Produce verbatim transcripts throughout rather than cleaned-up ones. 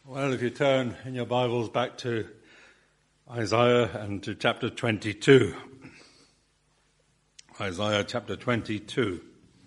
Well, if you turn in your Bibles back to Isaiah and to chapter twenty-two. Isaiah chapter twenty-two.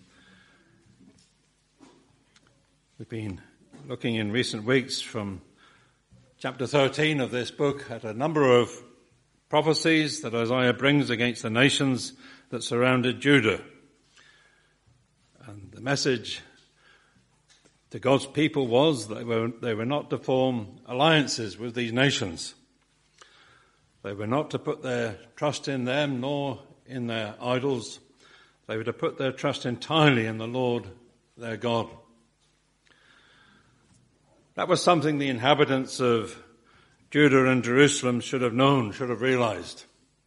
We've been looking in recent weeks from chapter thirteen of this book at a number of prophecies that Isaiah brings against the nations that surrounded Judah. And the message to God's people was that they were, they were not to form alliances with these nations. They were not to put their trust in them nor in their idols. They were to put their trust entirely in the Lord their God. That was something the inhabitants of Judah and Jerusalem should have known, should have realized.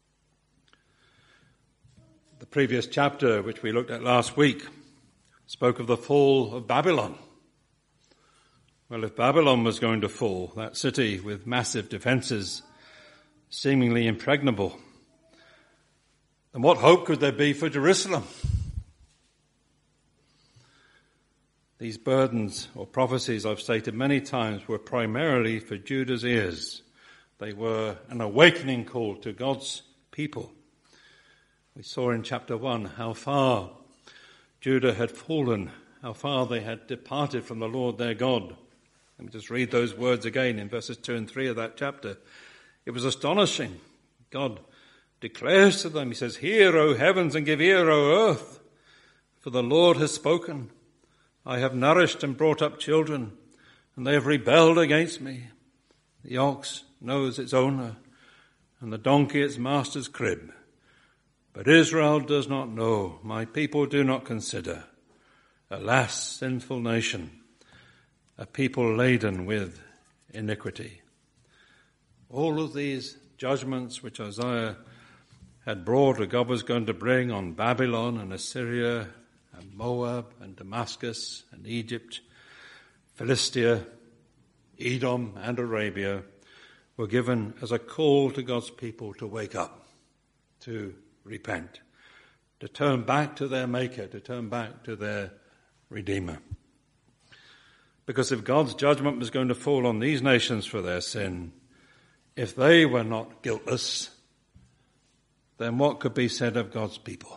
The previous chapter, which we looked at last week, spoke of the fall of Babylon. Well, if Babylon was going to fall, that city with massive defenses, seemingly impregnable, then what hope could there be for Jerusalem? These burdens or prophecies, I've stated many times, were primarily for Judah's ears. They were an awakening call to God's people. We saw in chapter one how far Judah had fallen, how far they had departed from the Lord their God. Let me just read those words again in verses two and three of that chapter. It was astonishing. God declares to them, he says, "Hear, O heavens, and give ear, O earth, for the Lord has spoken. I have nourished and brought up children, and they have rebelled against me. The ox knows its owner, and the donkey its master's crib. But Israel does not know, my people do not consider. Alas, sinful nation, a people laden with iniquity." All of these judgments which Isaiah had brought, or God was going to bring on Babylon and Assyria and Moab and Damascus and Egypt, Philistia, Edom and Arabia, were given as a call to God's people to wake up, to repent, to turn back to their Maker, to turn back to their Redeemer. Because if God's judgment was going to fall on these nations for their sin, if they were not guiltless, then what could be said of God's people?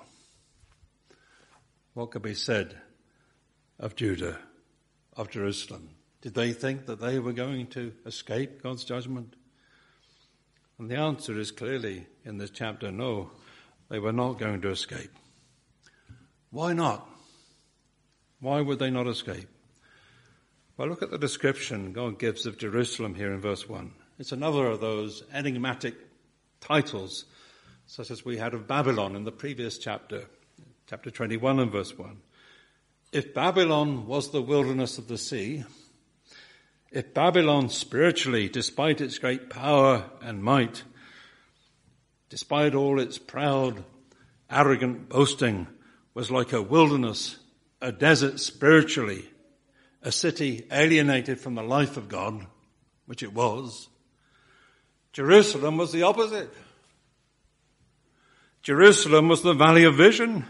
What could be said of Judah, of Jerusalem? Did they think that they were going to escape God's judgment? And the answer is clearly in this chapter, no, they were not going to escape. Why not? Why would they not escape? Well, look at the description God gives of Jerusalem here in verse one. It's another of those enigmatic titles, such as we had of Babylon in the previous chapter, chapter twenty-one and verse one. If Babylon was the wilderness of the sea, if Babylon spiritually, despite its great power and might, despite all its proud, arrogant boasting, was like a wilderness, a desert spiritually, a city alienated from the life of God, which it was, Jerusalem was the opposite. Jerusalem was the valley of vision.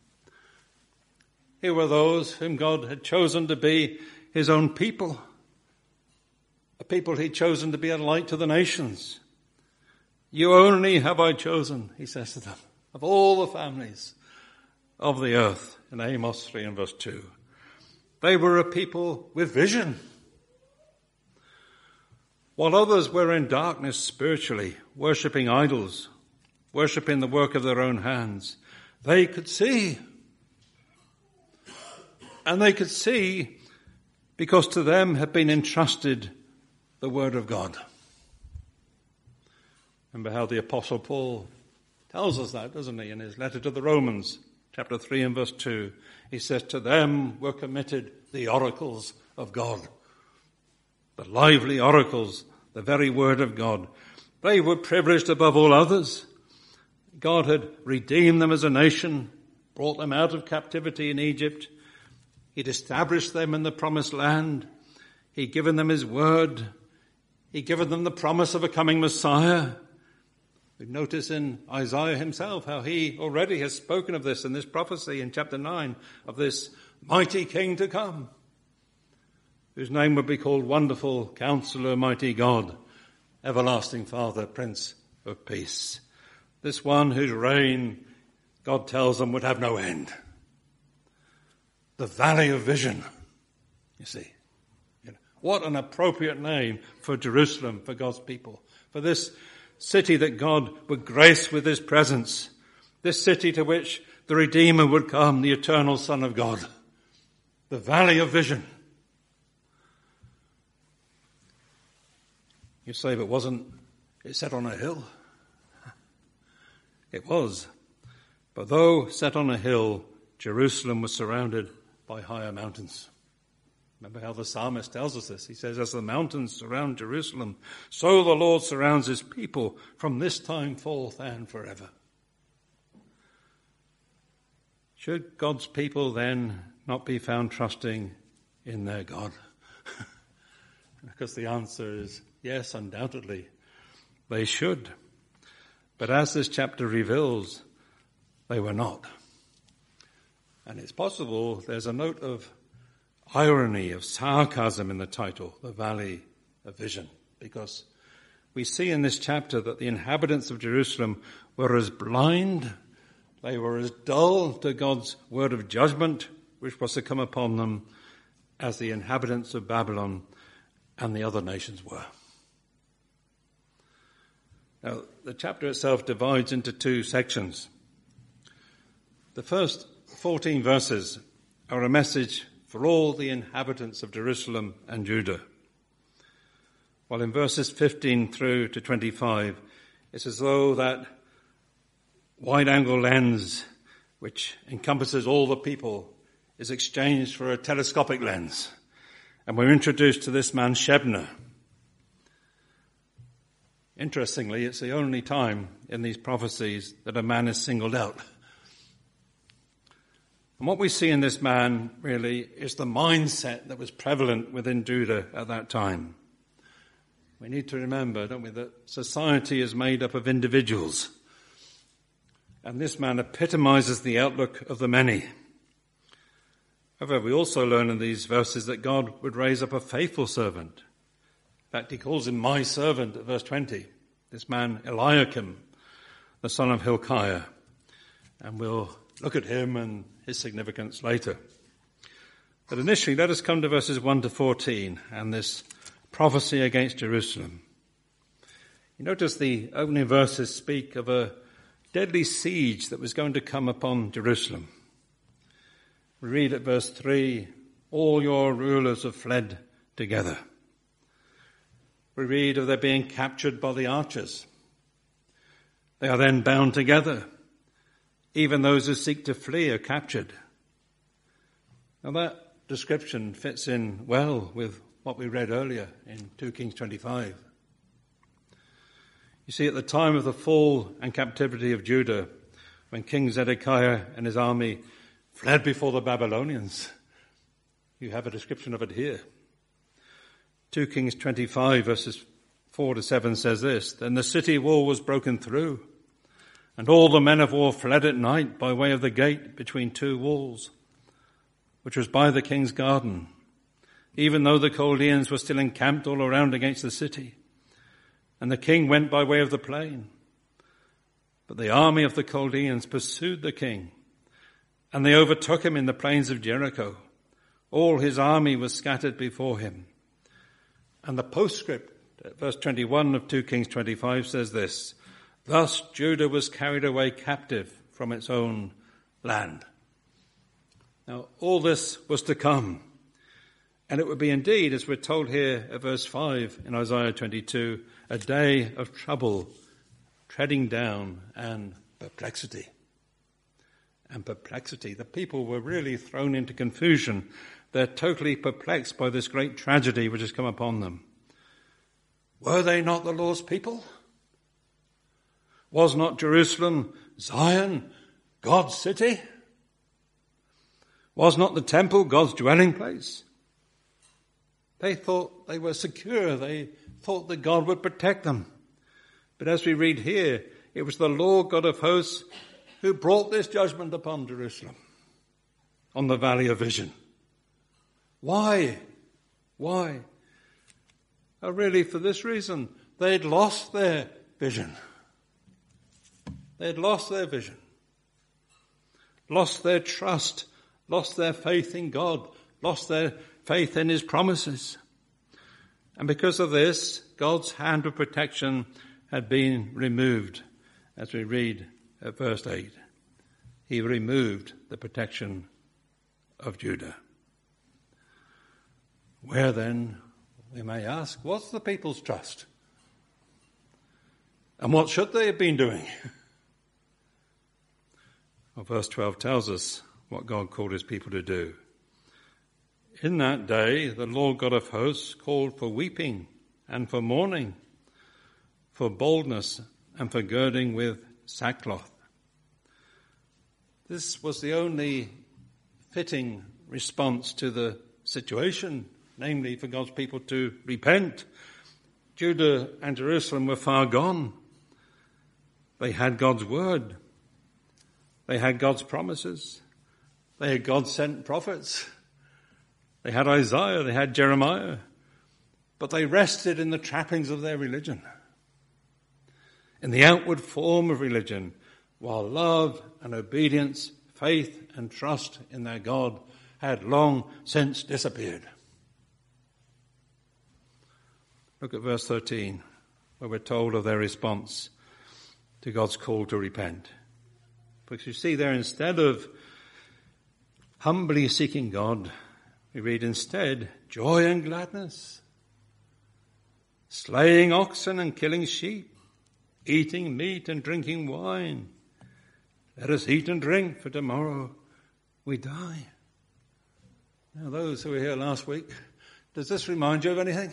Here were those whom God had chosen to be his own people, a people he'd chosen to be a light to the nations. You only have I chosen, he says to them, of all the families of the earth, in Amos three and verse two. They were a people with vision. While others were in darkness spiritually, worshipping idols, worshipping the work of their own hands, they could see. And they could see because to them had been entrusted the word of God. Remember how the Apostle Paul tells us that, doesn't he, in his letter to the Romans, chapter three and verse two. He says, to them were committed the oracles of God. The lively oracles, the very word of God. They were privileged above all others. God had redeemed them as a nation, brought them out of captivity in Egypt. He'd established them in the promised land. He'd given them his word. He'd given them the promise of a coming Messiah. We notice in Isaiah himself how he already has spoken of this in this prophecy in chapter nine, of this mighty king to come. whose name would be called Wonderful Counselor, Mighty God, Everlasting Father, Prince of Peace. This one whose reign, God tells them, would have no end. The Valley of Vision, you see. You know, what an appropriate name for Jerusalem, for God's people, for this city that God would grace with his presence, this city to which the Redeemer would come, the eternal Son of God. The Valley of Vision. You say, but wasn't it set on a hill? It was. But though set on a hill, Jerusalem was surrounded by higher mountains. Remember how the psalmist tells us this. He says, as the mountains surround Jerusalem, so the Lord surrounds his people from this time forth and forever. Should God's people then not be found trusting in their God? Because the answer is yes, undoubtedly, they should. But as this chapter reveals, they were not. And it's possible there's a note of irony, of sarcasm in the title, The Valley of Vision, because we see in this chapter that the inhabitants of Jerusalem were as blind, they were as dull to God's word of judgment, which was to come upon them, as the inhabitants of Babylon and the other nations were. Now, the chapter itself divides into two sections. The first fourteen verses are a message for all the inhabitants of Jerusalem and Judah. While in verses fifteen through to twenty-five, it's as though that wide-angle lens, which encompasses all the people, is exchanged for a telescopic lens. And we're introduced to this man, Shebna. Interestingly, it's the only time in these prophecies that a man is singled out. And what we see in this man, really, is the mindset that was prevalent within Judah at that time. We need to remember, don't we, that society is made up of individuals. And this man epitomizes the outlook of the many. However, we also learn in these verses that God would raise up a faithful servant. In fact, he calls him my servant at verse twenty. This man, Eliakim, the son of Hilkiah. And we'll look at him and his significance later. But initially, let us come to verses one to fourteen and this prophecy against Jerusalem. You notice the opening verses speak of a deadly siege that was going to come upon Jerusalem. We read at verse three, all your rulers have fled together. We read of their being captured by the archers. They are then bound together. Even those who seek to flee are captured. Now that description fits in well with what we read earlier in two Kings twenty-five. You see, at the time of the fall and captivity of Judah, when King Zedekiah and his army fled before the Babylonians, you have a description of it here. two Kings twenty-five verses four to seven says this, then the city wall was broken through, and all the men of war fled at night by way of the gate between two walls, which was by the king's garden, even though the Chaldeans were still encamped all around against the city. And the king went by way of the plain. But the army of the Chaldeans pursued the king, and they overtook him in the plains of Jericho. All his army was scattered before him. And the postscript, at verse twenty-one of two Kings twenty-five, says this, thus Judah was carried away captive from its own land. Now, all this was to come. And it would be indeed, as we're told here at verse five in Isaiah twenty-two, a day of trouble, treading down, and perplexity. And perplexity. The people were really thrown into confusion. They're totally perplexed by this great tragedy which has come upon them. Were they not the Lord's people? Was not Jerusalem, Zion, God's city? Was not the temple God's dwelling place? They thought they were secure. They thought that God would protect them. But as we read here, it was the Lord God of hosts who brought this judgment upon Jerusalem, on the Valley of Vision. Why? Why? Oh, really, for this reason. They'd lost their vision. They'd lost their vision. Lost their trust. Lost their faith in God. Lost their faith in his promises. And because of this, God's hand of protection had been removed, as we read at verse eight. He removed the protection of Judah. Where then, we may ask, what's the people's trust? And what should they have been doing? Well, verse twelve tells us what God called his people to do. In that day, the Lord God of hosts called for weeping and for mourning, for boldness and for girding with sackcloth. This was the only fitting response to the situation, namely for God's people to repent. Judah and Jerusalem were far gone. They had God's word. They had God's promises. They had God-sent prophets. They had Isaiah, they had Jeremiah, but they rested in the trappings of their religion, in the outward form of religion, while love and obedience, faith and trust in their God had long since disappeared. Look at verse thirteen, where we're told of their response to God's call to repent. Because you see there, instead of humbly seeking God, we read instead, joy and gladness, slaying oxen and killing sheep, eating meat and drinking wine. Let us eat and drink, for tomorrow we die. Now, those who were here last week, does this remind you of anything?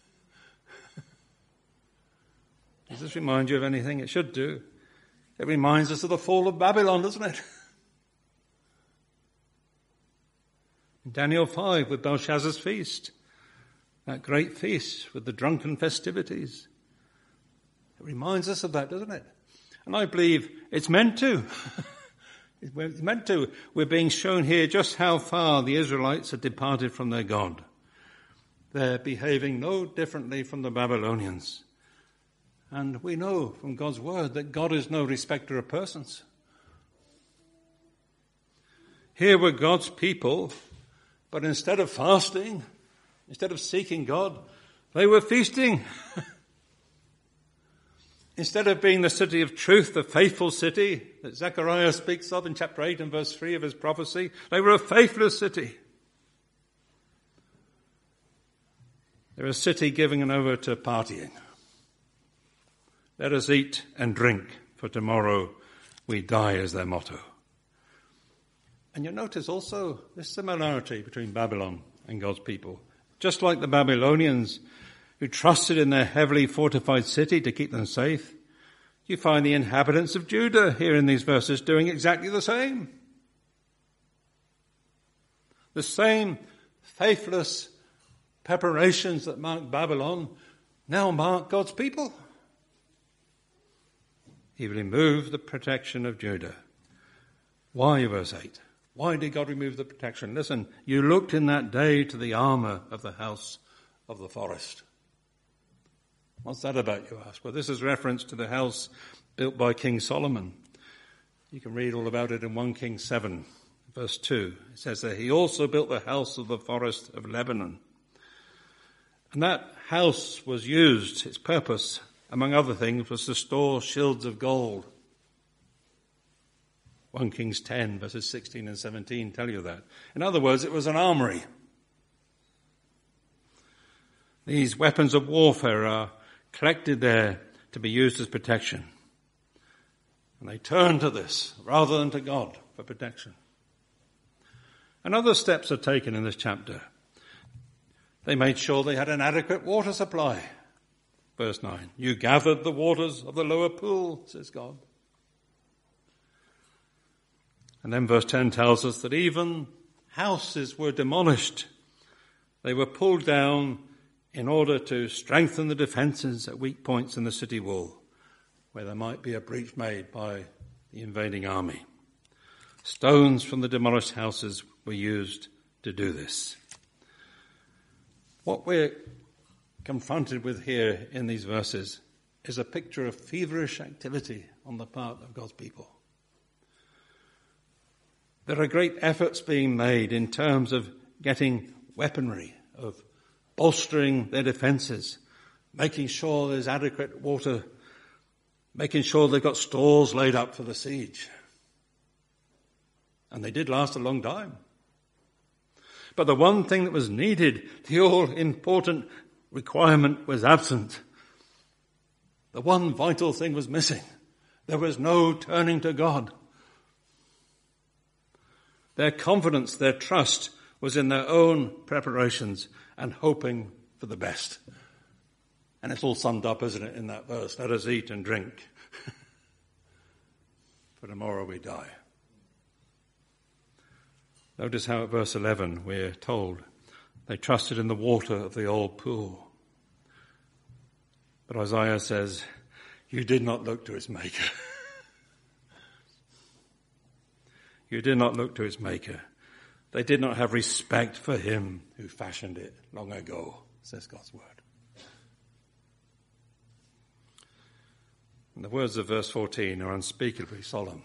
Does this remind you of anything? It should do. It reminds us of the fall of Babylon, doesn't it? In Daniel five, with Belshazzar's feast, that great feast with the drunken festivities. It reminds us of that, doesn't it? And I believe it's meant to. It's meant to. We're being shown here just how far the Israelites had departed from their God. They're behaving no differently from the Babylonians. And we know from God's word that God is no respecter of persons. Here were God's people, but instead of fasting, instead of seeking God, they were feasting. Instead of being the city of truth, the faithful city that Zechariah speaks of in chapter eight and verse three of his prophecy, they were a faithless city. They're a city giving over to partying. Let us eat and drink, for tomorrow we die, is their motto. And you notice also this similarity between Babylon and God's people. Just like the Babylonians who trusted in their heavily fortified city to keep them safe, you find the inhabitants of Judah here in these verses doing exactly the same. The same faithless preparations that marked Babylon now mark God's people. He removed the protection of Judah. Why, verse eight? Why did God remove the protection? Listen, you looked in that day to the armor of the house of the forest. What's that about, you ask? Well, this is reference to the house built by King Solomon. You can read all about it in First Kings seven, verse two. It says that he also built the house of the forest of Lebanon. And that house was used, its purpose, among other things, was to store shields of gold. First Kings ten, verses sixteen and seventeen tell you that. In other words, it was an armory. These weapons of warfare are collected there to be used as protection. And they turn to this rather than to God for protection. And other steps are taken in this chapter. They made sure they had an adequate water supply. Verse nine, you gathered the waters of the lower pool, says God. And then verse ten tells us that even houses were demolished. They were pulled down in order to strengthen the defences at weak points in the city wall, where there might be a breach made by the invading army. Stones from the demolished houses were used to do this. What we're confronted with here in these verses is a picture of feverish activity on the part of God's people. There are great efforts being made in terms of getting weaponry, of bolstering their defences, making sure there's adequate water, making sure they've got stores laid up for the siege. And they did last a long time. But the one thing that was needed, the all-important requirement, was absent. The one vital thing was missing. There was no turning to God. Their confidence, their trust was in their own preparations and hoping for the best. And it's all summed up, isn't it, in that verse? Let us eat and drink, for tomorrow we die. Notice how at verse eleven we're told they trusted in the water of the old pool. But Isaiah says, you did not look to its maker. You did not look to its maker. They did not have respect for him who fashioned it long ago, says God's word. And the words of verse fourteen are unspeakably solemn.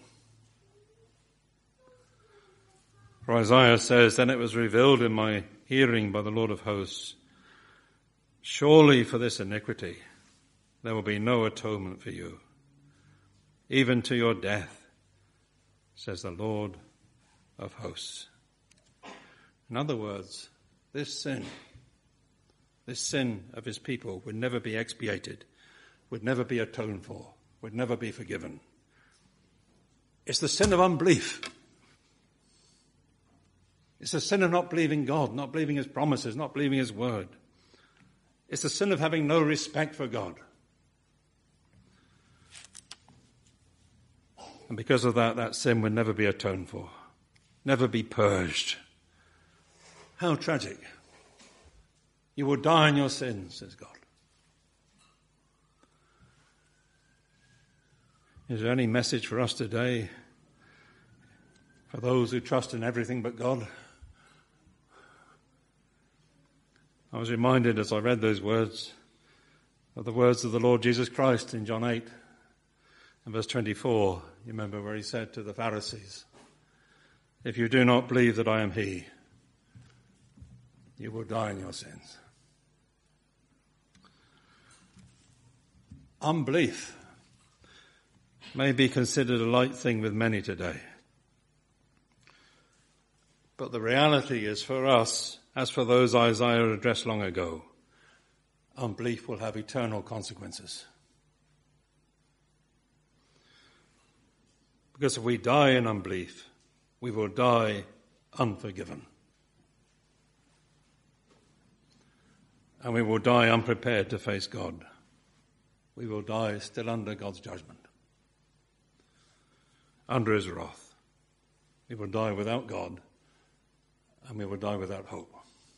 For Isaiah says, then it was revealed in my hearing by the Lord of hosts, surely for this iniquity there will be no atonement for you, even to your death, says the Lord of hosts. In other words, this sin, this sin of his people would never be expiated, would never be atoned for, would never be forgiven. It's the sin of unbelief. It's the sin of not believing God, not believing his promises, not believing his word. It's the sin of having no respect for God. And because of that, that sin would never be atoned for, never be purged. How tragic. You will die in your sins, says God. Is there any message for us today, for those who trust in everything but God? I was reminded as I read those words of the words of the Lord Jesus Christ in John eight and verse twenty-four. You remember where he said to the Pharisees, if you do not believe that I am he, you will die in your sins. Unbelief may be considered a light thing with many today. But the reality is for us, as for those Isaiah addressed long ago, unbelief will have eternal consequences. Because if we die in unbelief, we will die unforgiven. And we will die unprepared to face God. We will die still under God's judgment, under his wrath. We will die without God, and we will die without hope.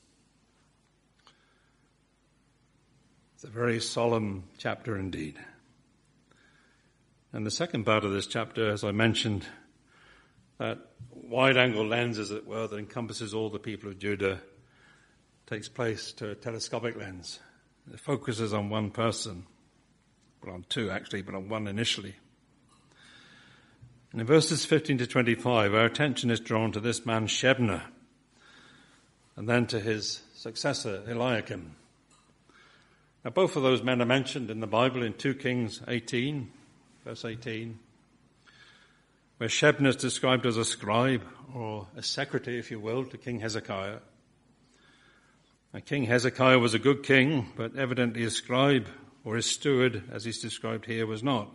It's a very solemn chapter indeed. And the second part of this chapter, as I mentioned, that wide-angle lens, as it were, that encompasses all the people of Judah, takes place to a telescopic lens. It focuses on one person, well, on two actually, but on one initially. And in verses fifteen to twenty-five, our attention is drawn to this man Shebna, and then to his successor Eliakim. Now, both of those men are mentioned in the Bible in Second Kings eighteen, verse eighteen, where Shebna is described as a scribe, or a secretary, if you will, to King Hezekiah. Now, King Hezekiah was a good king, but evidently his scribe, or his steward, as he's described here, was not.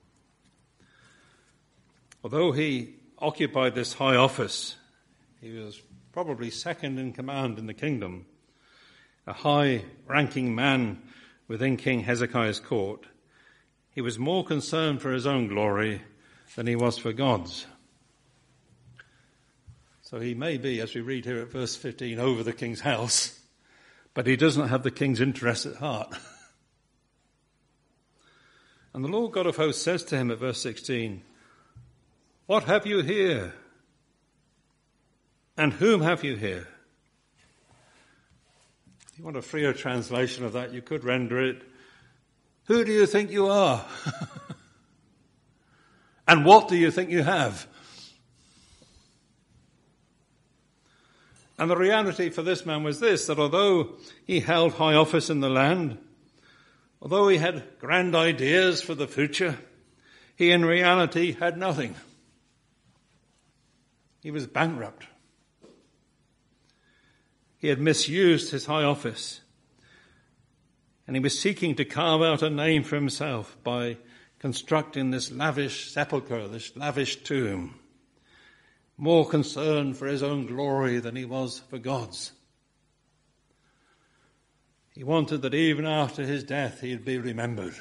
Although he occupied this high office, he was probably second in command in the kingdom, a high-ranking man within King Hezekiah's court. He was more concerned for his own glory than he was for God's. So he may be, as we read here at verse fifteen, over the king's house, but he does not have the king's interests at heart. And the Lord God of hosts says to him at verse sixteen, what have you here? And whom have you here? you want a freer translation of that, you could render it, who do you think you are? And what do you think you have? And the reality for this man was this, that although he held high office in the land, although he had grand ideas for the future, he in reality had nothing. He was bankrupt. He had misused his high office, and he was seeking to carve out a name for himself by constructing this lavish sepulchre, this lavish tomb, more concerned for his own glory than he was for God's. He wanted that even after his death he'd be remembered.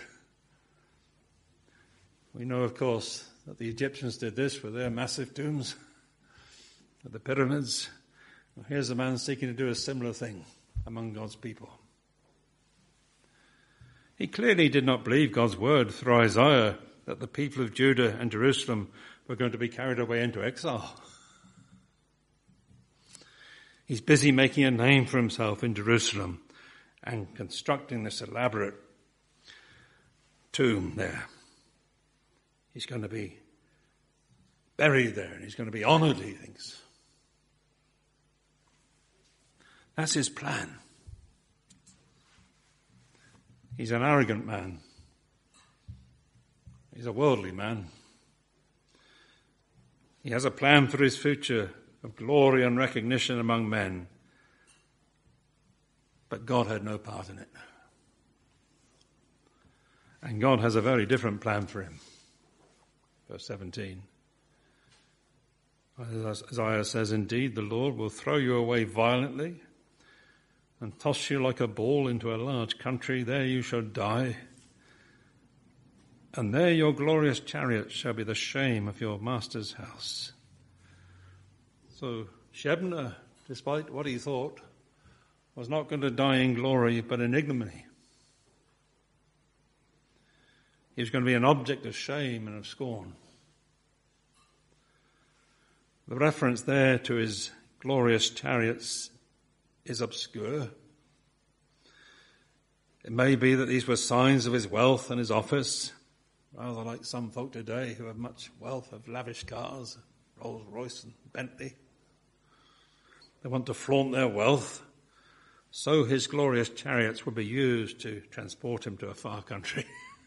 We know, of course, that the Egyptians did this with their massive tombs, with the pyramids. Well, here's a man seeking to do a similar thing among God's people. He clearly did not believe God's word through Isaiah that the people of Judah and Jerusalem were going to be carried away into exile. He's busy making a name for himself in Jerusalem and constructing this elaborate tomb there. He's going to be buried there and he's going to be honored, he thinks. That's his plan. He's an arrogant man. He's a worldly man. He has a plan for his future of glory and recognition among men. But God had no part in it. And God has a very different plan for him. Verse seventeen. Isaiah says, "Indeed, the Lord will throw you away violently and toss you like a ball into a large country. There you shall die. And there your glorious chariots shall be the shame of your master's house." So Shebna, despite what he thought, was not going to die in glory, but in ignominy. He was going to be an object of shame and of scorn. The reference there to his glorious chariots is obscure. It may be that these were signs of his wealth and his office, rather like some folk today who have much wealth, have lavish cars, Rolls Royce and Bentley. They want to flaunt their wealth. So his glorious chariots will be used to transport him to a far country.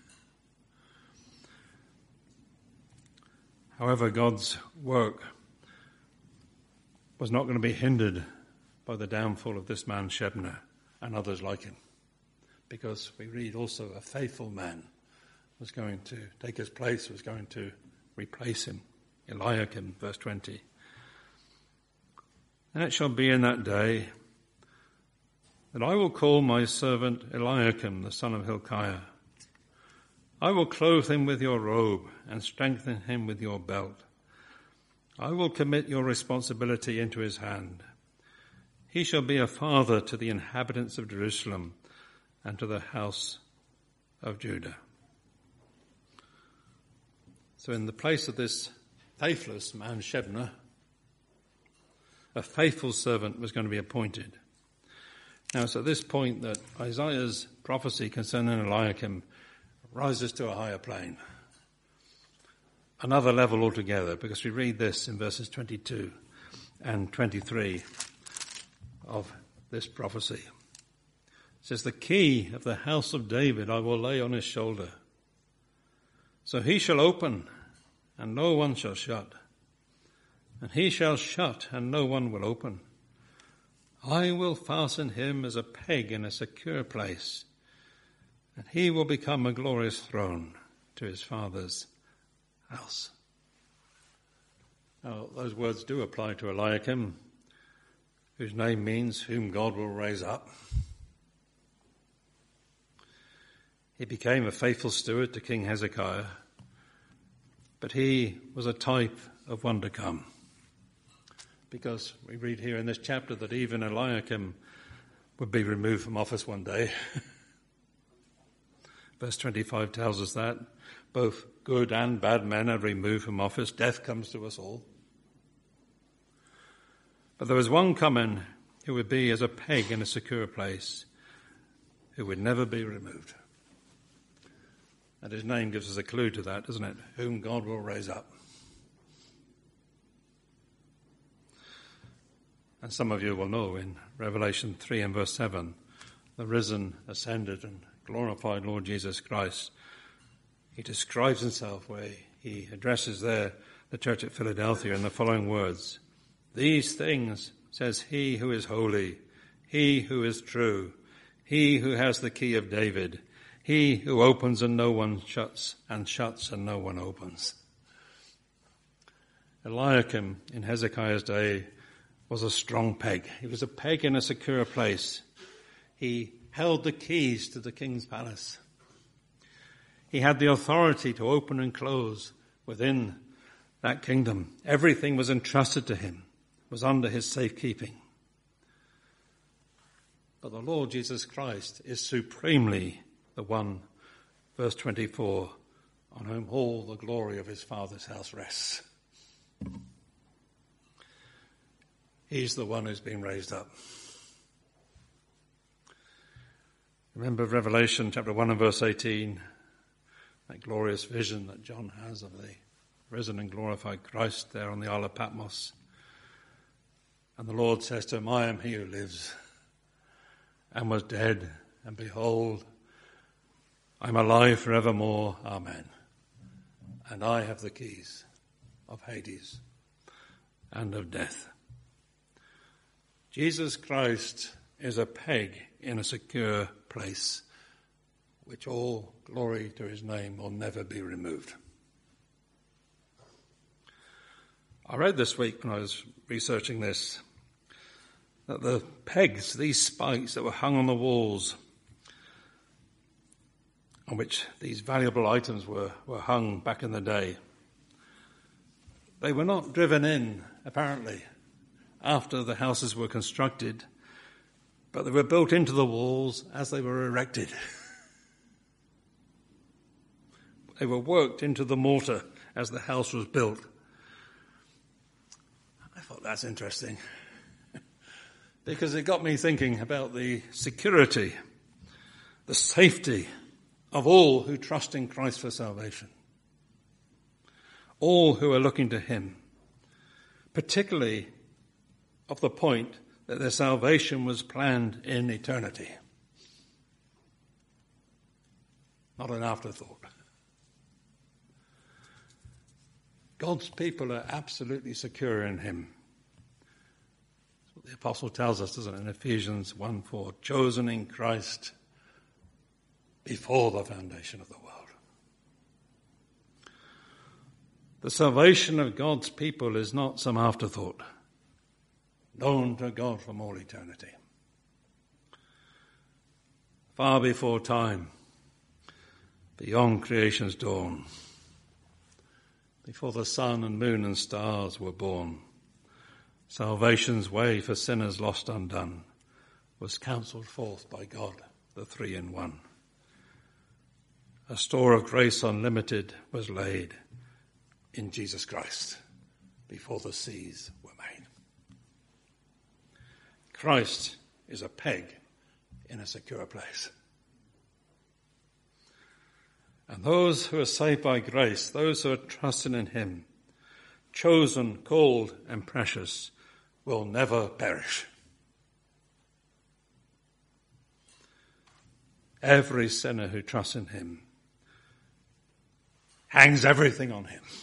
However, God's work was not going to be hindered by the downfall of this man Shebna and others like him, because we read also a faithful man was going to take his place, was going to replace him, Eliakim, verse twenty. "And it shall be in that day that I will call my servant Eliakim, the son of Hilkiah. I will clothe him with your robe and strengthen him with your belt. I will commit your responsibility into his hand. He shall be a father to the inhabitants of Jerusalem and to the house of Judah." So in the place of this faithless man Shebna, a faithful servant was going to be appointed. Now it's at this point that Isaiah's prophecy concerning Eliakim rises to a higher plane, another level altogether, because we read this in verses twenty-two and twenty-three of this prophecy. It says, "The key of the house of David I will lay on his shoulder. So he shall open, and no one shall shut. And he shall shut, and no one will open. I will fasten him as a peg in a secure place, and he will become a glorious throne to his father's house." Now, those words do apply to Eliakim, whose name means whom God will raise up. He became a faithful steward to King Hezekiah, but he was a type of one to come. Because we read here in this chapter that even Eliakim would be removed from office one day. Verse twenty-five tells us that both good and bad men are removed from office. Death comes to us all. But there was one coming who would be as a peg in a secure place, who would never be removed. And his name gives us a clue to that, doesn't it? Whom God will raise up. And some of you will know in Revelation three and verse seven, the risen, ascended and glorified Lord Jesus Christ, he describes himself where he addresses there the church at Philadelphia in the following words. These things says he who is holy, he who is true, he who has the key of David, he who opens and no one shuts, and shuts and no one opens. Eliakim in Hezekiah's day was a strong peg. He was a peg in a secure place. He held the keys to the king's palace. He had the authority to open and close within that kingdom. Everything was entrusted to him, was under his safekeeping. But the Lord Jesus Christ is supremely the one, verse twenty-four, on whom all the glory of his Father's house rests. He's the one who's been raised up. Remember Revelation chapter one and verse eighteen, that glorious vision that John has of the risen and glorified Christ there on the Isle of Patmos. And the Lord says to him, I am he who lives and was dead, and behold, I'm alive forevermore. Amen. And I have the keys of Hades and of death. Jesus Christ is a peg in a secure place, which all glory to his name will never be removed. I read this week when I was researching this, that the pegs, these spikes that were hung on the walls, on which these valuable items were, were hung back in the day, they were not driven in, apparently, after the houses were constructed, but they were built into the walls as they were erected. They were worked into the mortar as the house was built. I thought that's interesting because it got me thinking about the security, the safety of all who trust in Christ for salvation, all who are looking to him, particularly of the point that their salvation was planned in eternity, not an afterthought. God's people are absolutely secure in him. That's what the apostle tells us, doesn't it, in Ephesians one four, chosen in Christ before the foundation of the world. The salvation of God's people is not some afterthought, known to God from all eternity. Far before time, beyond creation's dawn, before the sun and moon and stars were born, salvation's way for sinners lost undone was counselled forth by God, the three in one. A store of grace unlimited was laid in Jesus Christ before the seas were made. Christ is a peg in a secure place. And those who are saved by grace, those who are trusting in him, chosen, called, and precious, will never perish. Every sinner who trusts in him hangs everything on him,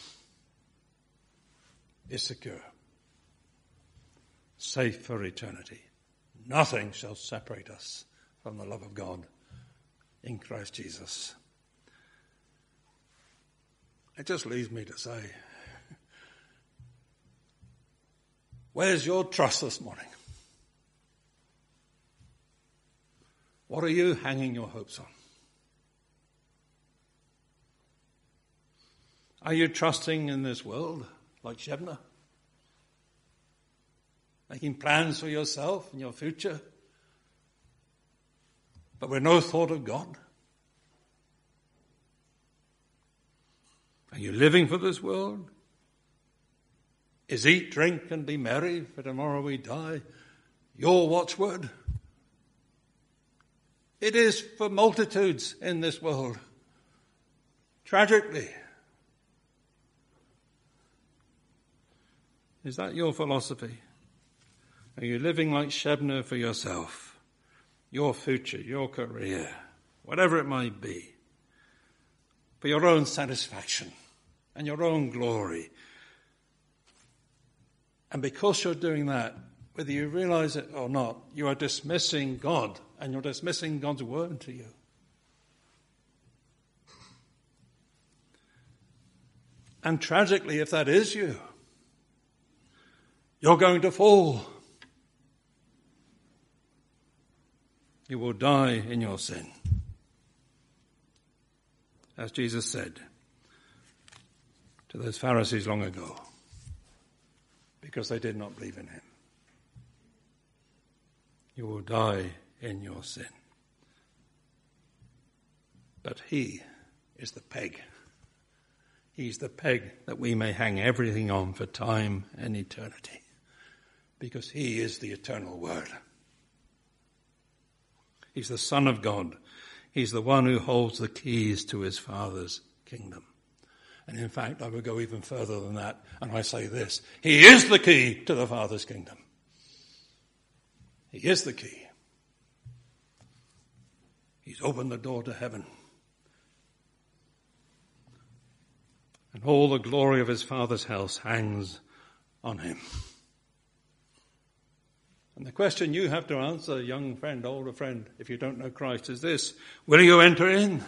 is secure, safe for eternity. Nothing shall separate us from the love of God in Christ Jesus. It just leaves me to say, where's your trust this morning? What are you hanging your hopes on? Are you trusting in this world like Shebna? Making plans for yourself and your future, but with no thought of God? Are you living for this world? Is eat, drink, and be merry, for tomorrow we die? your watchword? It is for multitudes in this world. Tragically. Is that your philosophy? Are you living like Shebna for yourself, your future, your career, whatever it might be, for your own satisfaction and your own glory? And because you're doing that, whether you realize it or not, you are dismissing God, and you're dismissing God's word to you. And tragically, if that is you, you're going to fall. You will die in your sin. As Jesus said to those Pharisees long ago, because they did not believe in him. You will die in your sin. But he is the peg. He's the peg that we may hang everything on for time and eternity. Because he is the eternal word. He's the Son of God. He's the one who holds the keys to his Father's kingdom. And in fact, I would go even further than that, and I say this: he is the key to the Father's kingdom. He is the key. He's opened the door to heaven. And all the glory of his Father's house hangs on him. And the question you have to answer, young friend, older friend, if you don't know Christ, is this: will you enter in?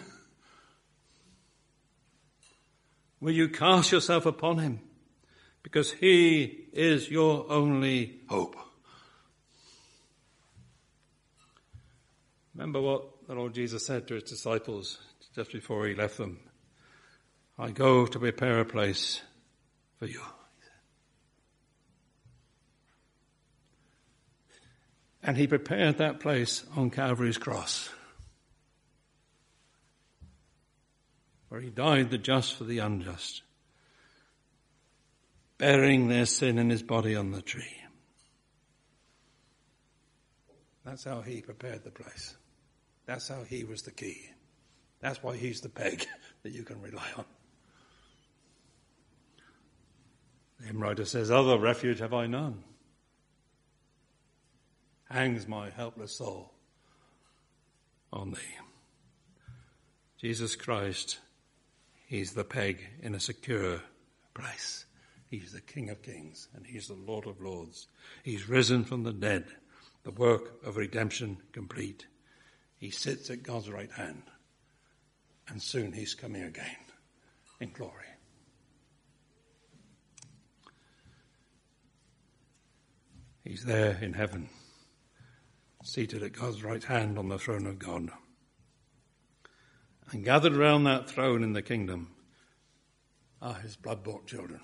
Will you cast yourself upon him? Because he is your only hope. Remember what the Lord Jesus said to his disciples just before he left them. I go to prepare a place for you. And he prepared that place on Calvary's cross, where he died the just for the unjust, bearing their sin in his body on the tree. That's how he prepared the place. That's how he was the key. That's why he's the peg that you can rely on. The hymn writer says, other refuge have I none. Hangs my helpless soul on thee. Jesus Christ, he's the peg in a secure place. He's the King of Kings and he's the Lord of Lords. He's risen from the dead, the work of redemption complete. He sits at God's right hand, and soon he's coming again in glory. He's there in heaven, seated at God's right hand on the throne of God. And gathered around that throne in the kingdom are his blood-bought children.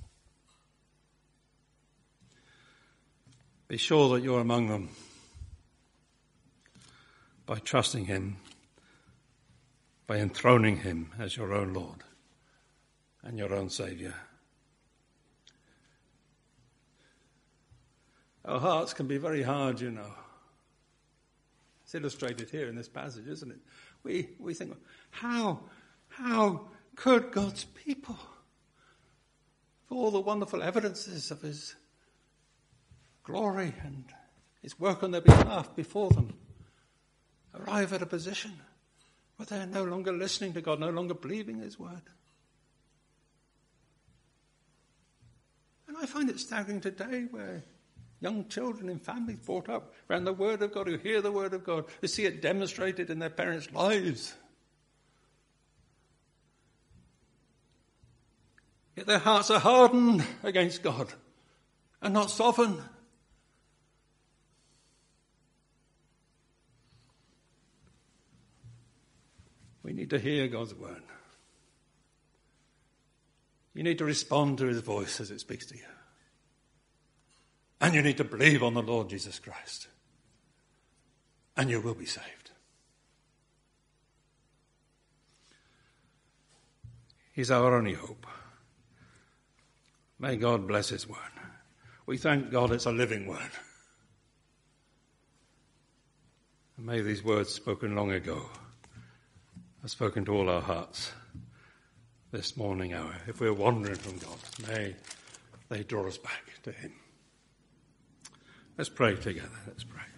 Be sure that you're among them by trusting him, by enthroning him as your own Lord and your own Saviour. Our hearts can be very hard, you know. It's illustrated here in this passage, isn't it? We we think, how, how could God's people, for all the wonderful evidences of his glory and his work on their behalf before them, arrive at a position where they're no longer listening to God, no longer believing his word? And I find it staggering today where young children in families brought up around the word of God, who hear the word of God, who see it demonstrated in their parents' lives. Yet their hearts are hardened against God and not softened. We need to hear God's word. You need to respond to his voice as it speaks to you. And you need to believe on the Lord Jesus Christ. And you will be saved. He's our only hope. May God bless his word. We thank God it's a living word. And may these words spoken long ago have spoken to all our hearts this morning hour. If we're wandering from God, may they draw us back to him. Let's pray together. Let's pray.